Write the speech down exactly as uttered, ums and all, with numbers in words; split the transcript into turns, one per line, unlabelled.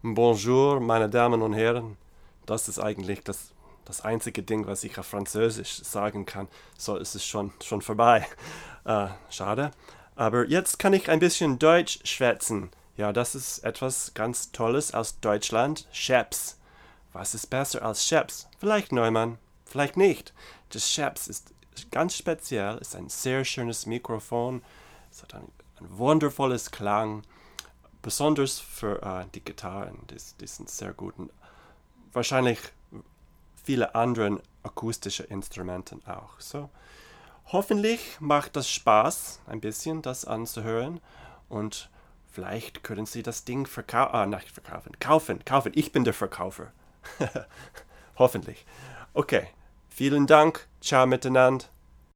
Bonjour, meine Damen und Herren. Das ist eigentlich das, das einzige Ding, was ich auf Französisch sagen kann. So ist es schon, schon vorbei. Äh, schade. Aber jetzt kann ich ein bisschen Deutsch schwätzen. Ja, das ist etwas ganz Tolles aus Deutschland. Scheps. Was ist besser als Scheps? Vielleicht Neumann, vielleicht nicht. Das Scheps ist ganz speziell, ist ein sehr schönes Mikrofon. Es hat ein, ein wundervolles Klang. Besonders für äh, die Gitarren, die, die sind sehr gut. Und wahrscheinlich viele andere akustische Instrumente auch. So, hoffentlich macht das Spaß, ein bisschen das anzuhören. Und vielleicht können Sie das Ding verkaufen. Ah, nicht verkaufen. Kaufen, kaufen. Ich bin der Verkäufer. Hoffentlich. Okay, vielen Dank. Ciao miteinander.